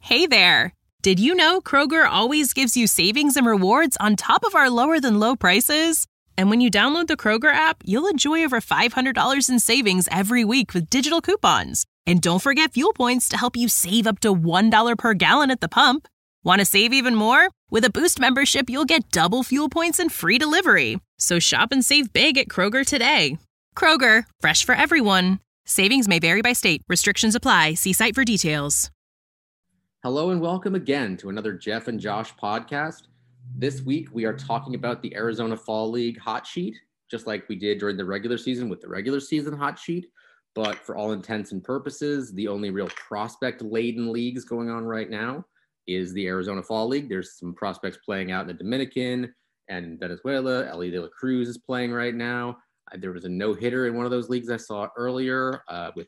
Hey there! Did you know Kroger always gives you savings and rewards on top of our lower-than-low prices? And when you download the Kroger app, you'll enjoy over $500 in savings every week with digital coupons. And don't forget fuel points to help you save up to $1 per gallon at the pump. Want to save even more? With a Boost membership, you'll get double fuel points and free delivery. So shop and save big at Kroger today. Kroger, fresh for everyone. Savings may vary by state. Restrictions apply. See site for details. Hello and welcome again to another Jeff and Josh podcast. This week we are talking about the Arizona Fall League hot sheet, just like we did during the regular season with the regular season hot sheet. But for all intents and purposes, the only real prospect-laden leagues going on right now is the Arizona Fall League. There's some prospects playing out in the Dominican and in Venezuela. Ellie De La Cruz is playing right now. There was a no-hitter in one of those leagues I saw earlier with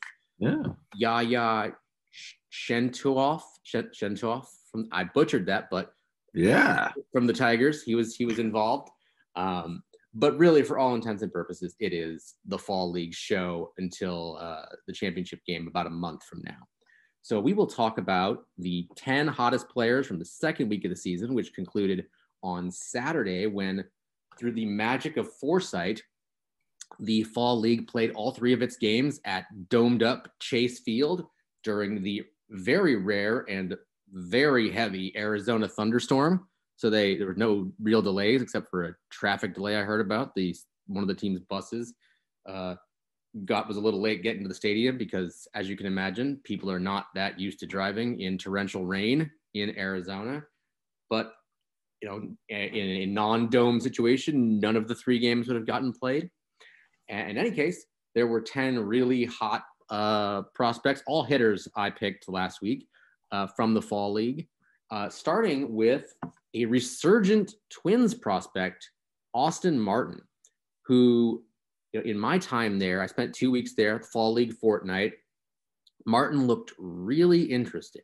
Yaya Shentuoff from, I butchered that, but from the Tigers, he was involved. But really, for all intents and purposes, it is the Fall League show until the championship game about a month from now. So we will talk about the 10 hottest players from the second week of the season, which concluded on Saturday when, through the magic of foresight, the Fall League played all three of its games at domed up Chase Field during the very rare and very heavy Arizona thunderstorm. So there were no real delays except for a traffic delay I heard about. One of the team's buses was a little late getting to the stadium because, as you can imagine, people are not that used to driving in torrential rain in Arizona. But in a non-dome situation, none of the three games would have gotten played. And in any case, there were 10 really hot prospects, all hitters I picked last week from the Fall League, starting with a resurgent Twins prospect, Austin Martin, who, in my time there, I spent 2 weeks there at the Fall League fortnight. Martin looked really interesting.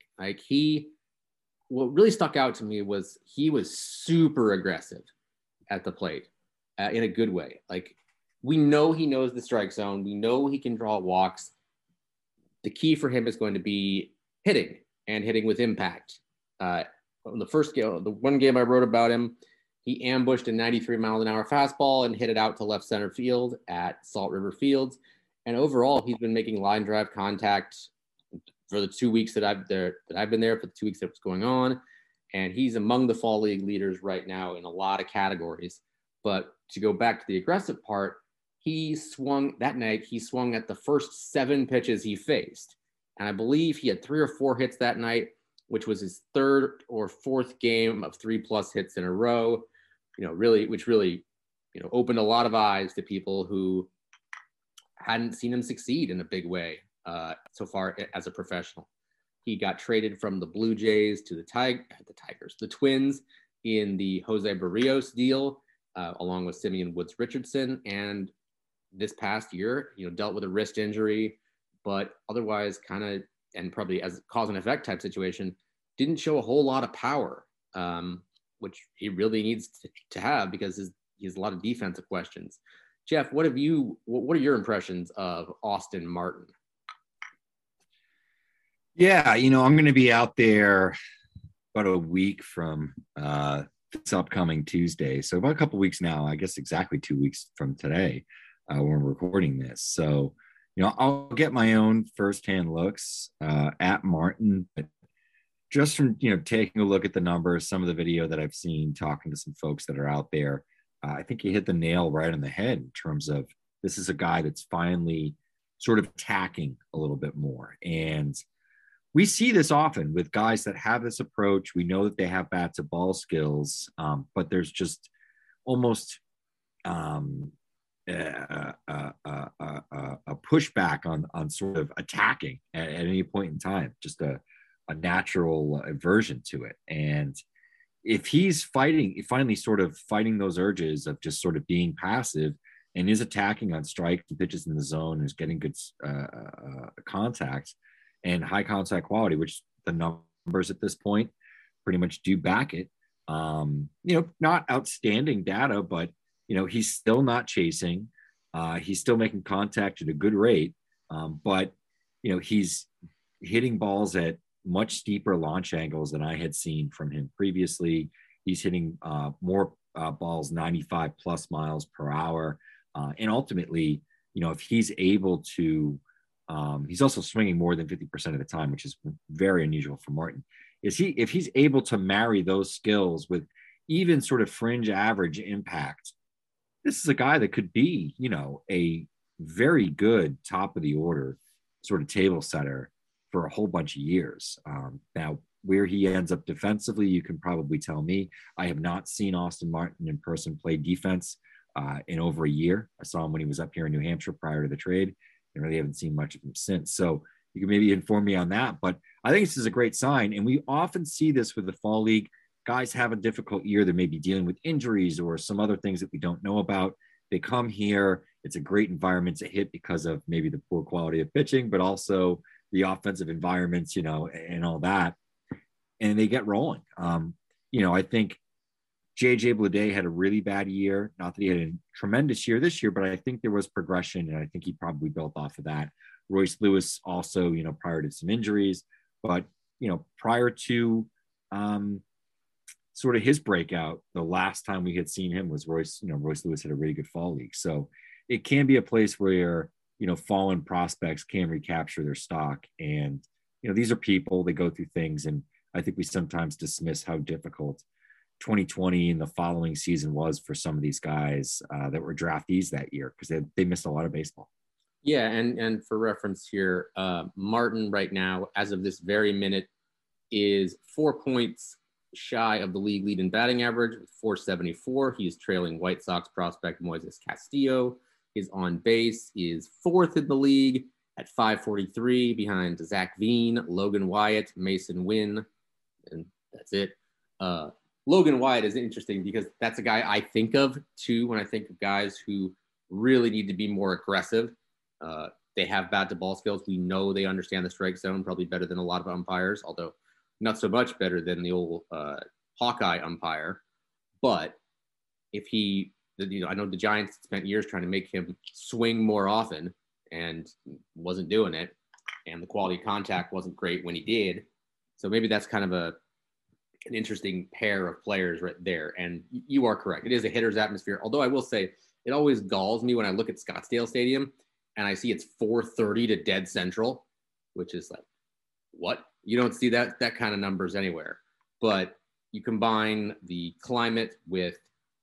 What really stuck out to me was he was super aggressive at the plate in a good way. Like, we know he knows the strike zone. We know he can draw walks. The key for him is going to be hitting and hitting with impact. The first game, the one game I wrote about him, he ambushed a 93 mile an hour fastball and hit it out to left center field at Salt River Fields. And overall, he's been making line drive contact for the 2 weeks that I've been there, for the 2 weeks that was going on. And he's among the Fall League leaders right now in a lot of categories. But to go back to the aggressive part, he swung at the first 7 pitches he faced. And I believe he had 3 or 4 hits that night, which was his third or fourth game of 3+ hits in a row, which really opened a lot of eyes to people who hadn't seen him succeed in a big way so far as a professional. He got traded from the Blue Jays to the Twins in the Jose Barrios deal, along with Simeon Woods Richardson. And this past year, dealt with a wrist injury, but otherwise and probably as a cause and effect type situation, didn't show a whole lot of power, which he really needs to have because he has a lot of defensive questions. Jeff, what are your impressions of Austin Martin? Yeah, I'm going to be out there about a week from this upcoming Tuesday. So about a couple weeks now, I guess exactly 2 weeks from today, when we're recording this. So, I'll get my own firsthand looks at Martin, but just from, taking a look at the numbers, some of the video that I've seen, talking to some folks that are out there, I think he hit the nail right on the head in terms of this is a guy that's finally sort of attacking a little bit more. And we see this often with guys that have this approach. We know that they have bat to ball skills, but there's just almost a pushback on sort of attacking at any point in time, just a natural aversion to it. And if he's finally sort of fighting those urges of just sort of being passive and is attacking on strikes and pitches in the zone, is getting good contact and high contact quality, which the numbers at this point pretty much do back it. Not outstanding data, but he's still not chasing. He's still making contact at a good rate. But he's hitting balls at much steeper launch angles than I had seen from him previously. He's hitting more balls 95 plus miles per hour. And ultimately, if he's able to, he's also swinging more than 50% of the time, which is very unusual for Martin. If he's able to marry those skills with even sort of fringe average impact, this is a guy that could be, a very good top of the order sort of table setter for a whole bunch of years. Now, where he ends up defensively, you can probably tell me. I have not seen Austin Martin in person play defense in over a year. I saw him when he was up here in New Hampshire prior to the trade, and really haven't seen much of him since. So you can maybe inform me on that. But I think this is a great sign. And we often see this with the fall league. Guys have a difficult year. They may be dealing with injuries or some other things that we don't know about. They come here. It's a great environment to hit because of maybe the poor quality of pitching, but also the offensive environments, and all that. And they get rolling. I think JJ Bleday had a really bad year. Not that he had a tremendous year this year, but I think there was progression, and I think he probably built off of that. Royce Lewis also, prior to some injuries, but, prior to sort of his breakout, the last time we had seen him was Royce Lewis had a really good fall league. So it can be a place where, fallen prospects can recapture their stock. And, these are people, they go through things. And I think we sometimes dismiss how difficult 2020 and the following season was for some of these guys that were draftees that year, because they missed a lot of baseball. Yeah, and for reference here, Martin right now, as of this very minute, is 4 points shy of the league lead in batting average with 474. He is trailing White Sox prospect Moises Castillo. His on base is fourth in the league at 543, behind Zach Veen, Logan Wyatt, Mason Wynn, and that's it. Logan Wyatt is interesting because that's a guy I think of too when I think of guys who really need to be more aggressive. They have bat to ball skills. We know they understand the strike zone probably better than a lot of umpires, although not so much better than the old Hawkeye umpire. But if I know the Giants spent years trying to make him swing more often and wasn't doing it. And the quality of contact wasn't great when he did. So maybe that's kind of an interesting pair of players right there. And you are correct. It is a hitter's atmosphere. Although I will say it always galls me when I look at Scottsdale Stadium and I see it's 430 to dead central, which is like, what? You don't see that kind of numbers anywhere. But you combine the climate with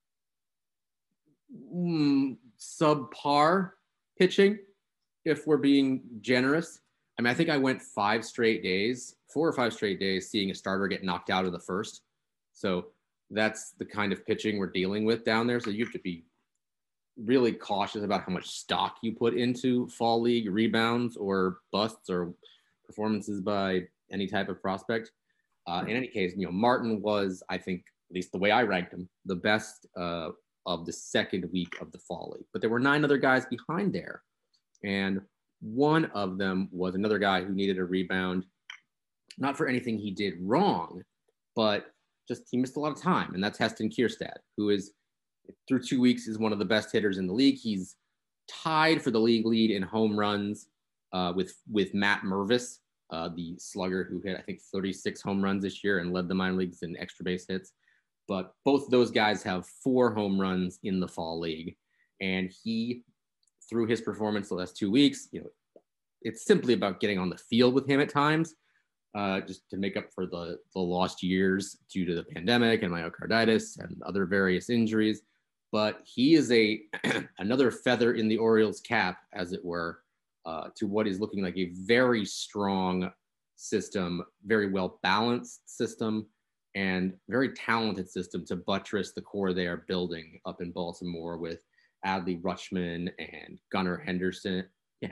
subpar pitching, if we're being generous. I mean, I think I went 4 or 5 straight days seeing a starter get knocked out of the first. So that's the kind of pitching we're dealing with down there. So you have to be really cautious about how much stock you put into fall league rebounds or busts or performances by any type of prospect. In any case, Martin was, I think, at least the way I ranked him, the best of the second week of the fall league. But there were 9 other guys behind there. And one of them was another guy who needed a rebound, not for anything he did wrong, but just he missed a lot of time. And that's Heston Kierstad, who is, through 2 weeks, is one of the best hitters in the league. He's tied for the league lead in home runs with Matt Mervis, the slugger who hit, I think, 36 home runs this year and led the minor leagues in extra base hits. But both of those guys have 4 home runs in the fall league. And he, through his performance the last 2 weeks, it's simply about getting on the field with him at times, just to make up for the lost years due to the pandemic and myocarditis and other various injuries. But he is another feather in the Orioles' cap, as it were, to what is looking like a very strong system, very well-balanced system, and very talented system to buttress the core they are building up in Baltimore with Adley Rutschman and Gunnar Henderson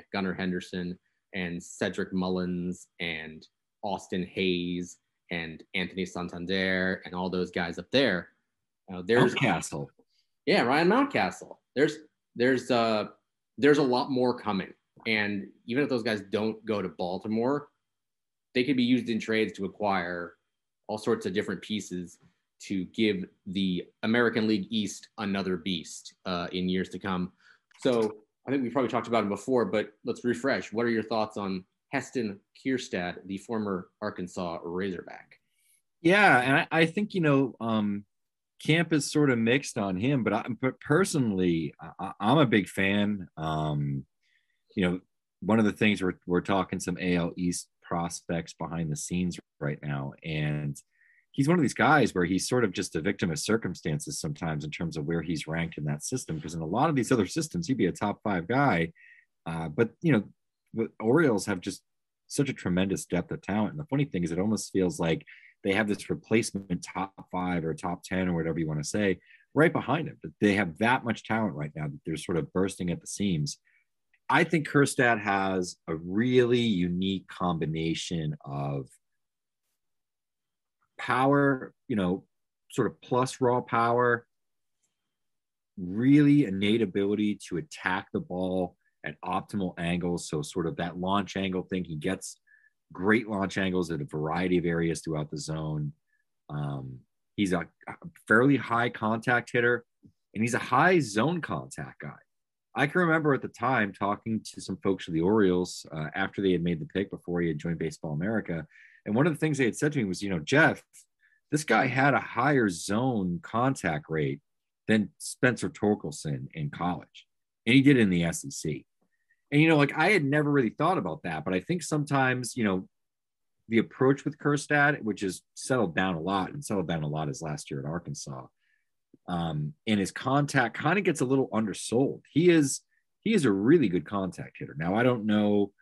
and Cedric Mullins and Austin Hayes and Anthony Santander and all those guys up there. There's Mountcastle. Yeah, Ryan Mountcastle. There's a lot more coming. And even if those guys don't go to Baltimore, they could be used in trades to acquire all sorts of different pieces to give the American League East another beast in years to come. So I think we probably talked about him before, but let's refresh. What are your thoughts on Heston Kjerstad, the former Arkansas Razorback. Yeah, and I think, camp is sort of mixed on him, but personally, I'm a big fan. One of the things we're talking some AL East prospects behind the scenes right now, and he's one of these guys where he's sort of just a victim of circumstances sometimes in terms of where he's ranked in that system. Because in a lot of these other systems, he'd be a top 5 guy, but the Orioles have just such a tremendous depth of talent. And the funny thing is, it almost feels like they have this replacement top 5 or top 10 or whatever you want to say right behind him. They have that much talent right now that they're sort of bursting at the seams. I think Kjerstad has a really unique combination of power, sort of plus raw power, really innate ability to attack the ball at optimal angles. So sort of that launch angle thing, he gets great launch angles at a variety of areas throughout the zone. He's a fairly high contact hitter, and he's a high zone contact guy. I can remember at the time talking to some folks for the Orioles after they had made the pick before he had joined Baseball America. And one of the things they had said to me was, Jeff, this guy had a higher zone contact rate than Spencer Torkelson in college. And he did it in the SEC. And, I had never really thought about that, but I think sometimes, the approach with Kjerstad, which has settled down a lot his last year at Arkansas, and his contact kind of gets a little undersold. He is a really good contact hitter. Now, I don't know,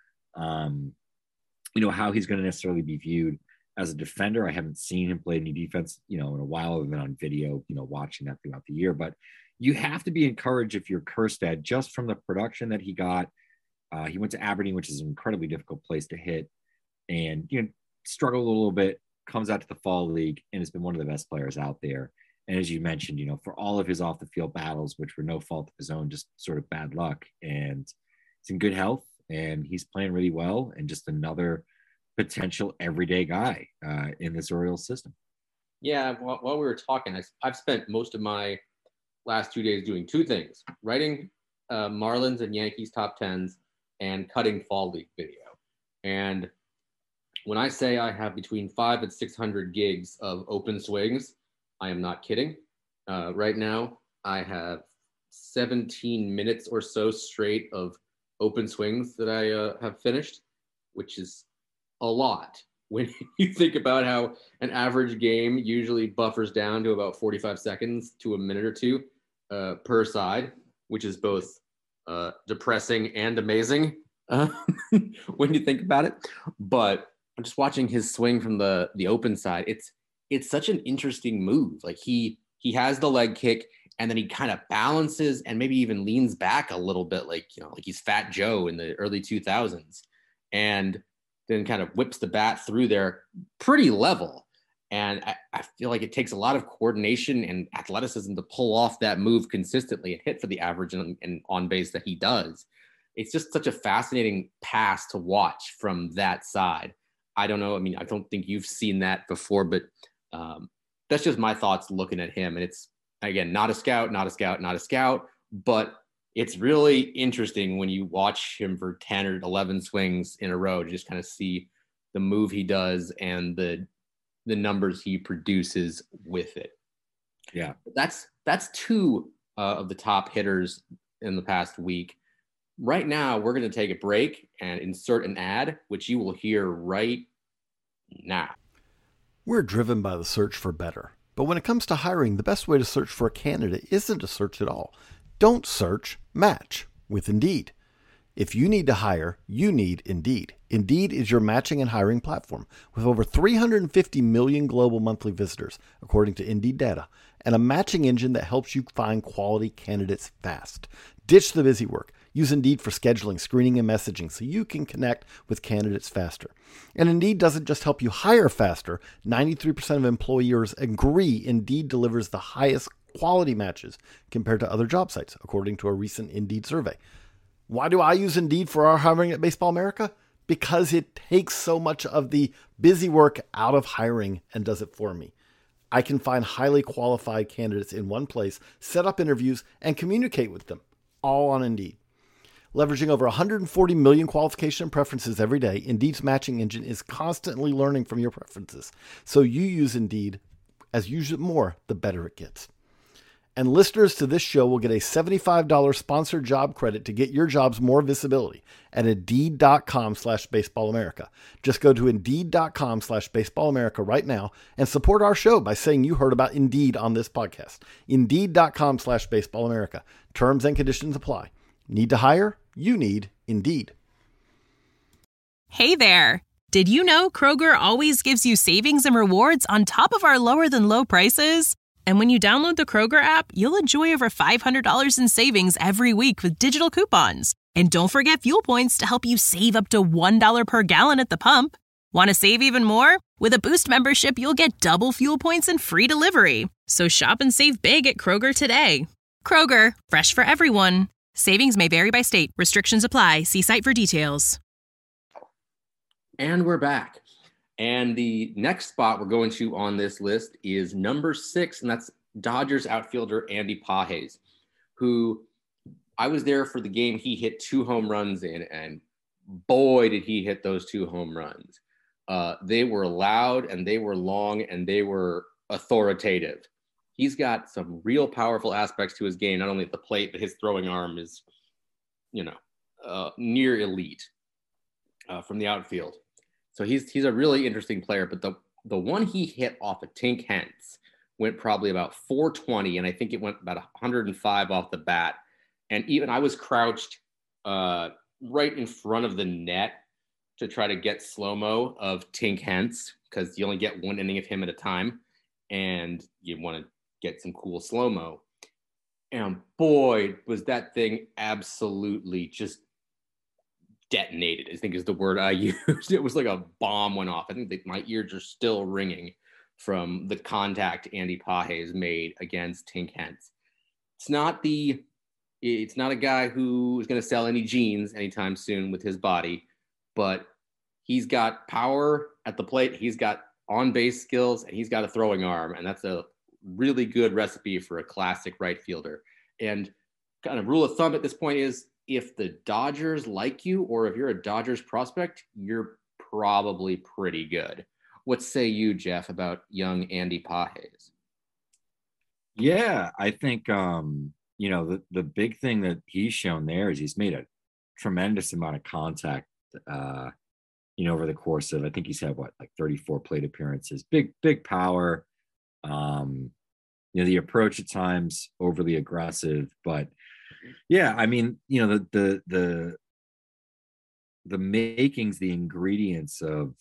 how he's going to necessarily be viewed as a defender. I haven't seen him play any defense, in a while, other than on video, watching that throughout the year. But you have to be encouraged if you're Kjerstad just from the production that he got. He went to Aberdeen, which is an incredibly difficult place to hit, and struggled a little bit, comes out to the fall league, and has been one of the best players out there. And as you mentioned, for all of his off the field battles, which were no fault of his own, just sort of bad luck, and he's in good health, and he's playing really well, and just another potential everyday guy in this Orioles system. Yeah, while we were talking, I've spent most of my last 2 days doing 2 things: writing Marlins and Yankees top 10s and cutting fall league video. And when I say I have between 500 and 600 gigs of open swings, I am not kidding. Right now, I have 17 minutes or so straight of open swings that I have finished, which is a lot when you think about how an average game usually buffers down to about 45 seconds to a minute or two per side, which is both depressing and amazing when you think about it. But I'm just watching his swing from the open side. It's such an interesting move. Like he has the leg kick, and then he kind of balances and maybe even leans back a little bit, like he's Fat Joe in the early 2000s, and then kind of whips the bat through there pretty level. And I feel like it takes a lot of coordination and athleticism to pull off that move consistently and hit for the average and on base that he does. It's just such a fascinating pass to watch from that side. I don't know. I mean, I don't think you've seen that before, but that's just my thoughts looking at him. And it's, again, not a scout, but it's really interesting when you watch him for 10 or 11 swings in a row to just kind of see the move he does and the numbers he produces with it. Yeah. That's 2 of the top hitters in the past week. Right now, we're going to take a break and insert an ad, which you will hear right now. We're driven by the search for better. But when it comes to hiring, the best way to search for a candidate isn't to search at all. Don't search, match with Indeed. If you need to hire, you need Indeed. Indeed is your matching and hiring platform with over 350 million global monthly visitors, according to Indeed data, and a matching engine that helps you find quality candidates fast. Ditch the busy work. Use Indeed for scheduling, screening, and messaging so you can connect with candidates faster. And Indeed doesn't just help you hire faster. 93% of employers agree Indeed delivers the highest quality matches compared to other job sites, according to a recent Indeed survey. Why do I use Indeed for our hiring at Baseball America? Because it takes so much of the busy work out of hiring and does it for me. I can find highly qualified candidates in one place, set up interviews, and communicate with them, all on Indeed. Leveraging over 140 million qualification and preferences every day, Indeed's matching engine is constantly learning from your preferences. So you use Indeed. As you use it more, the better it gets. And listeners to this show will get a $75 sponsored job credit to get your jobs more visibility at Indeed.com/BaseballAmerica. Just go to Indeed.com/BaseballAmerica right now and support our show by saying you heard about Indeed on this podcast. Indeed.com/BaseballAmerica. Terms and conditions apply. Need to hire? You need Indeed. Hey there. Did you know Kroger always gives you savings and rewards on top of our lower than low prices? And when you download the Kroger app, you'll enjoy over $500 in savings every week with digital coupons. And don't forget fuel points to help you save up to $1 per gallon at the pump. Want to save even more? With a Boost membership, you'll get double fuel points and free delivery. So shop and save big at Kroger today. Kroger, fresh for everyone. Savings may vary by state. Restrictions apply. See site for details. And we're back. And the next spot we're going to on this list is number 6, and that's Dodgers outfielder Andy Pages, who I was there for the game he hit 2 home runs in, and boy, did he hit those 2 home runs. They were loud, and they were long, and they were authoritative. He's got some real powerful aspects to his game, not only at the plate, but his throwing arm is, near elite from the outfield. So he's a really interesting player, but the one he hit off of Tink Hence went probably about 420, and I think it went about 105 off the bat. And even I was crouched right in front of the net to try to get slow-mo of Tink Hence, because you only get one inning of him at a time, and you want to get some cool slow-mo. And boy, was that thing absolutely just detonated, I think is the word I used. It was like a bomb went off. I think my ears are still ringing from the contact Andy Pages made against Tink Hence. It's not a guy who is going to sell any jeans anytime soon with his body, but he's got power at the plate. He's got on-base skills, and he's got a throwing arm, and that's a really good recipe for a classic right fielder. And kind of rule of thumb at this point is, if the Dodgers like you, or if you're a Dodgers prospect, you're probably pretty good. What say you, Jeff, about young Andy Pages? Yeah, I think, the big thing that he's shown there is he's made a tremendous amount of contact, over the course of, I think he's had 34 plate appearances, big power. The approach at times overly aggressive, but yeah, I mean, the makings, the ingredients of,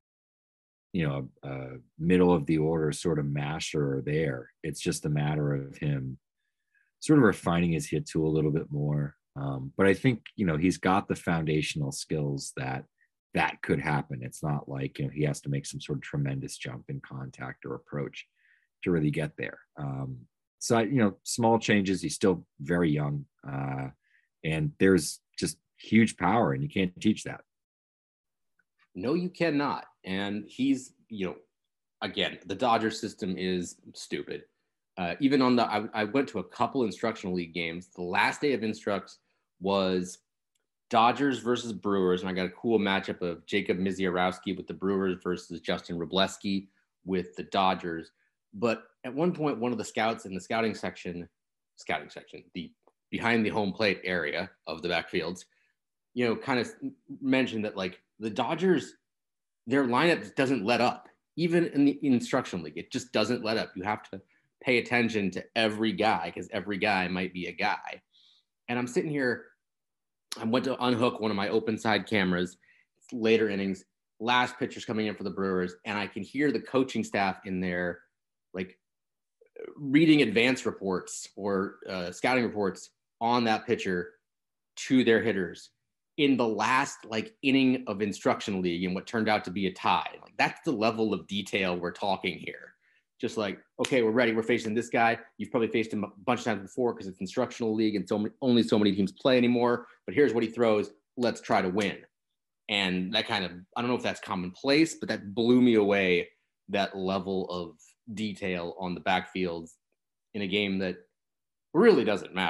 a middle of the order sort of masher are there. It's just a matter of him sort of refining his hit tool a little bit more. But I think, he's got the foundational skills that could happen. It's not like, he has to make some sort of tremendous jump in contact or approach to really get there. So, small changes. He's still very young, and there's just huge power, and you can't teach that. No, you cannot. And he's, again, the Dodger system is stupid. Even on I went to a couple instructional league games. The last day of instructs was Dodgers versus Brewers, and I got a cool matchup of Jacob Misiorowski with the Brewers versus Justin Wroblewski with the Dodgers. But at one point, one of the scouts in the scouting section, the behind the home plate area of the backfields, kind of mentioned that the Dodgers, their lineup doesn't let up. Even in the instructional league, it just doesn't let up. You have to pay attention to every guy, because every guy might be a guy. And I'm sitting here, I went to unhook one of my open side cameras. It's later innings, last pitchers coming in for the Brewers, and I can hear the coaching staff in there reading advance reports or scouting reports on that pitcher to their hitters in the last inning of instructional league, and what turned out to be a tie. That's the level of detail we're talking here. Just okay, we're ready. We're facing this guy. You've probably faced him a bunch of times before because it's instructional league and only so many teams play anymore, but here's what he throws. Let's try to win. And that kind of, I don't know if that's commonplace, but that blew me away, that level of detail on the backfields in a game that really doesn't matter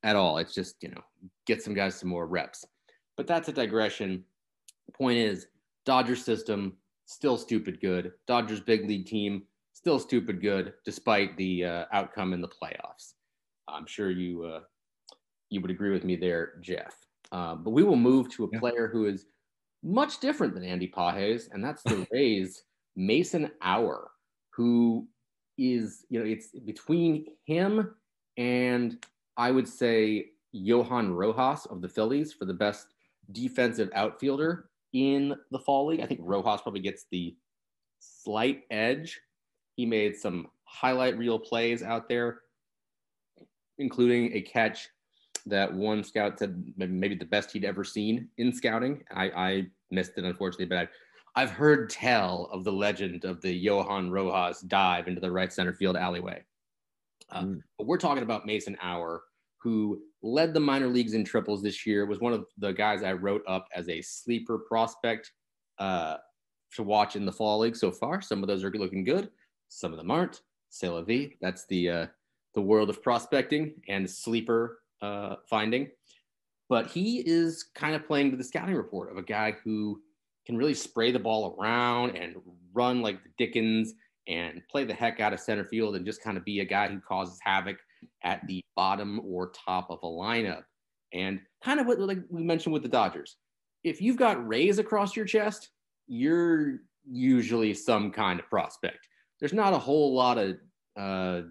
at all. It's just, get some guys some more reps. But that's a digression. Point is, Dodgers system, still stupid good. Dodgers big league team, still stupid good, despite the outcome in the playoffs. I'm sure you would agree with me there, Jeff. But we will move to a player who is much different than Andy Pages, and that's the Rays' Mason Auer, who is, it's between him and I would say Johan Rojas of the Phillies for the best defensive outfielder in the fall league. I think Rojas probably gets the slight edge. He made some highlight reel plays out there, including a catch that one scout said maybe the best he'd ever seen in scouting. I missed it, unfortunately, but I've heard tell of the legend of the Johan Rojas dive into the right center field alleyway. But we're talking about Mason Auer, who led the minor leagues in triples this year, was one of the guys I wrote up as a sleeper prospect to watch in the fall league so far. Some of those are looking good. Some of them aren't. C'est la vie. That's the world of prospecting and sleeper finding. But he is kind of playing to the scouting report of a guy who can really spray the ball around and run like the Dickens and play the heck out of center field and just kind of be a guy who causes havoc at the bottom or top of a lineup. And kind of what like we mentioned with the Dodgers, if you've got Rays across your chest, you're usually some kind of prospect. There's not a whole lot of,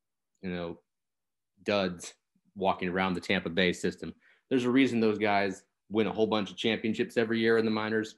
duds walking around the Tampa Bay system. There's a reason those guys win a whole bunch of championships every year in the minors.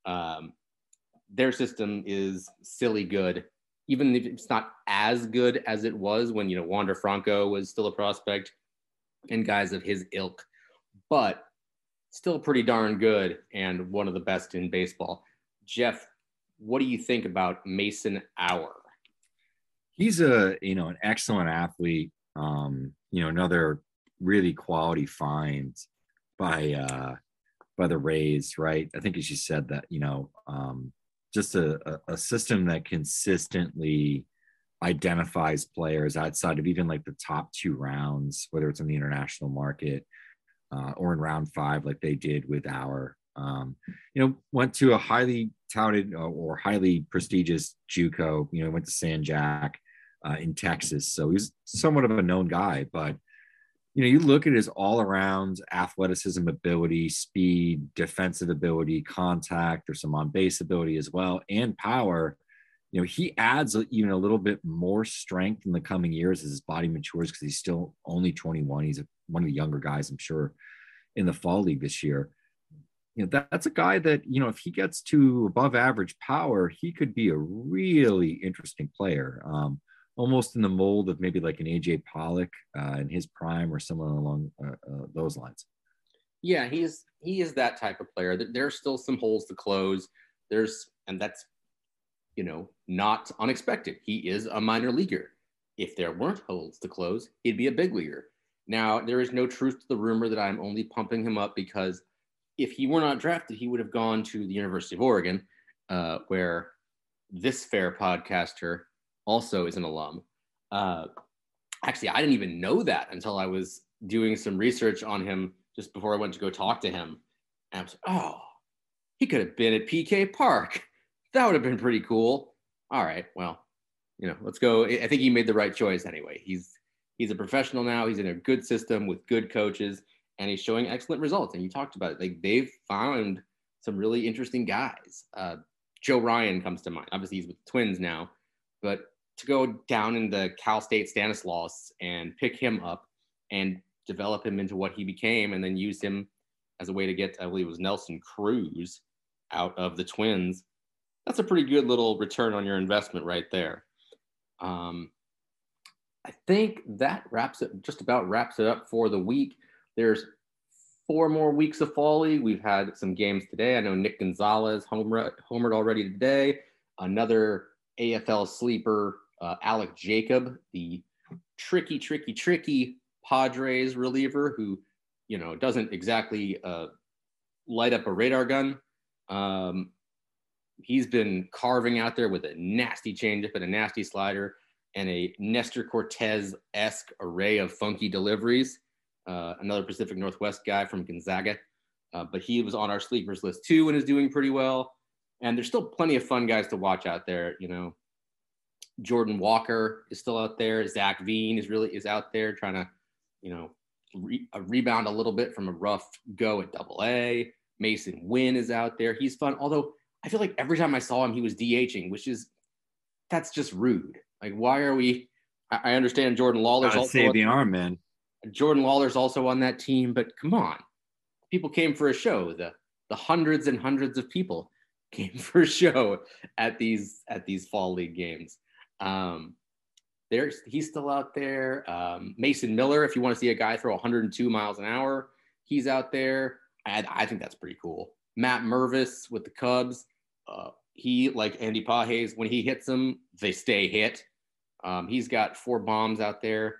Their system is silly good, even if it's not as good as it was when, Wander Franco was still a prospect and guys of his ilk, but still pretty darn good and one of the best in baseball. Jeff, what do you think about Mason Auer? He's an excellent athlete. Another really quality find by the Rays, right? I think as you said that, just a system that consistently identifies players outside of even like the top 2 rounds, whether it's in the international market or in round 5, like they did with Auer. Went to a highly touted or highly prestigious JUCO, went to San Jac in Texas. So he's somewhat of a known guy, but you look at his all-around athleticism, ability, speed, defensive ability, contact, or some on-base ability as well, and power. He adds even a little bit more strength in the coming years as his body matures because he's still only 21. He's one of the younger guys, I'm sure, in the fall league this year. That's a guy that, if he gets to above average power, he could be a really interesting player. Almost in the mold of maybe like an AJ Pollock in his prime or someone along those lines. Yeah, he is that type of player. There are still some holes to close. And that's, not unexpected. He is a minor leaguer. If there weren't holes to close, he'd be a big leaguer. Now, there is no truth to the rumor that I'm only pumping him up because if he were not drafted, he would have gone to the University of Oregon, where this fair podcaster also is an alum. Actually, I didn't even know that until I was doing some research on him just before I went to go talk to him. And I was like, oh, he could have been at PK Park. That would have been pretty cool. All right, well, let's go. I think he made the right choice anyway. He's a professional now. He's in a good system with good coaches, and he's showing excellent results. And you talked about it. Like, they've found some really interesting guys. Joe Ryan comes to mind. Obviously, he's with the Twins now, but to go down in the Cal State Stanislaus and pick him up and develop him into what he became and then use him as a way to get, I believe it was Nelson Cruz out of the Twins. That's a pretty good little return on your investment right there. I think that just about wraps it up for the week. There's 4 more weeks of fall league. We've had some games today. I know Nick Gonzalez homered already today. Another AFL sleeper, Alec Jacob, the tricky Padres reliever who, doesn't exactly light up a radar gun. He's been carving out there with a nasty changeup and a nasty slider and a Nestor Cortez-esque array of funky deliveries. another Pacific Northwest guy from Gonzaga. But he was on our sleepers list too and is doing pretty well. And there's still plenty of fun guys to watch out there. Jordan Walker is still out there. Zach Veen is out there trying to, rebound a little bit from a rough go at AA. Mason Wynn is out there. He's fun. Although I feel like every time I saw him, he was DHing, that's just rude. Like, why are we? I understand Jordan Lawler's also save the arm, man. Jordan Lawler's also on that team, but come on, people came for a show. The hundreds and hundreds of people came for a show at these fall league games. He's still out there. Mason Miller, if you want to see a guy throw 102 miles an hour, he's out there. I think that's pretty cool. Matt Mervis with the Cubs. He, like Andy Pages, when he hits them, they stay hit. He's got 4 bombs out there.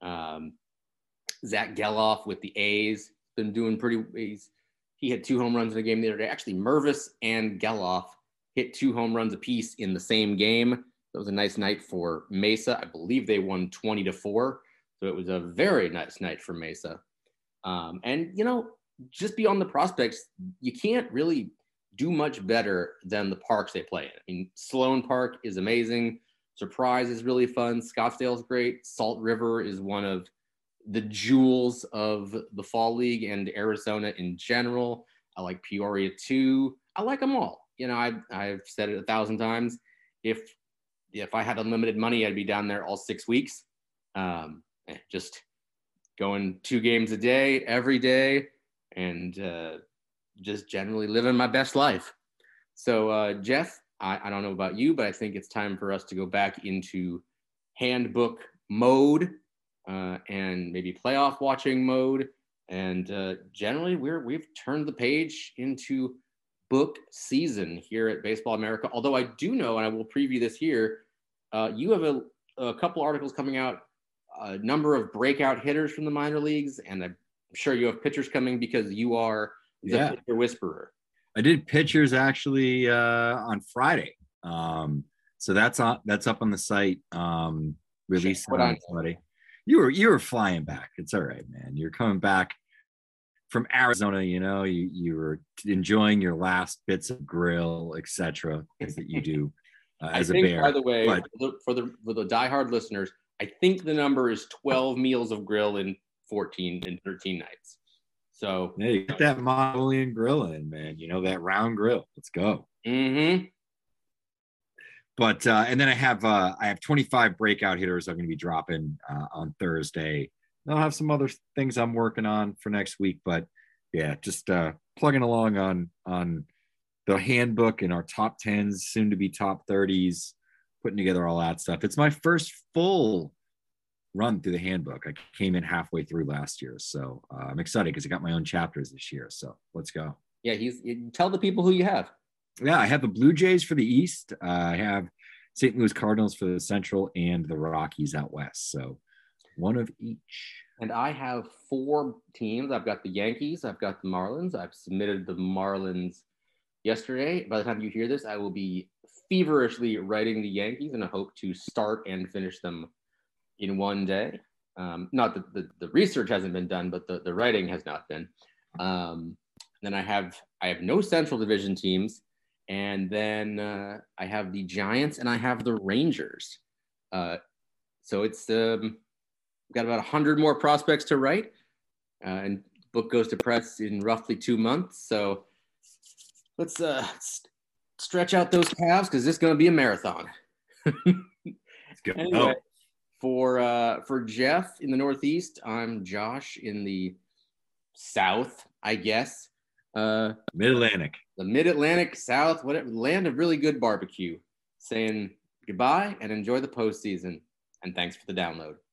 Zach Geloff with the A's been doing he hit 2 home runs in a game the other day. Actually, Mervis and Geloff hit 2 home runs apiece in the same game. That was a nice night for Mesa. I believe they won 20-4. So it was a very nice night for Mesa. And, just beyond the prospects, you can't really do much better than the parks they play in. I mean, Sloan Park is amazing. Surprise is really fun. Scottsdale's great. Salt River is one of the jewels of the fall league and Arizona in general. I like Peoria too. I like them all. I've said it 1,000 times. If I had unlimited money, I'd be down there all 6 weeks. Just going 2 games a day, every day, and just generally living my best life. So, Jeff, I don't know about you, but I think it's time for us to go back into handbook mode and maybe playoff watching mode. And generally, we've turned the page into book season here at Baseball America. Although I do know, and I will preview this here, you have a couple articles coming out, a number of breakout hitters from the minor leagues, and I'm sure you have pitchers coming because you are the pitcher whisperer. I did pitchers actually on Friday. So that's up on the site. Released on Friday. You were flying back. It's all right, man. You're coming back from Arizona. You were enjoying your last bits of grill, etc. that you do as a bear. By the way, for the diehard listeners, I think the number is 12 meals of grill in 13 nights. So yeah, you got that Mongolian grill in, man. That round grill. Let's go. Mm-hmm. But and then I have 25 breakout hitters I'm going to be dropping on Thursday. I'll have some other things I'm working on for next week, but yeah, just plugging along on the handbook and our top 10s, soon to be top 30s, putting together all that stuff. It's my first full run through the handbook. I came in halfway through last year, so I'm excited because I got my own chapters this year. So let's go. Yeah, tell the people who you have. Yeah, I have the Blue Jays for the East. I have St. Louis Cardinals for the Central and the Rockies out West. So one of each. And I have 4 teams. I've got the Yankees. I've got the Marlins. I've submitted the Marlins yesterday. By the time you hear this, I will be feverishly writing the Yankees, and I hope to start and finish them in one day. Not that the research hasn't been done, but the writing has not been. Then I have no Central Division teams. And then I have the Giants and I have the Rangers. So it's got about 100 more prospects to write. And the book goes to press in roughly 2 months. So let's stretch out those calves because this is going to be a marathon. Let's go. Anyway, for Jeff in the Northeast, I'm Josh in the South, I guess. Mid-Atlantic. The Mid-Atlantic, South, whatever, land of really good barbecue. Saying goodbye and enjoy the postseason. And thanks for the download.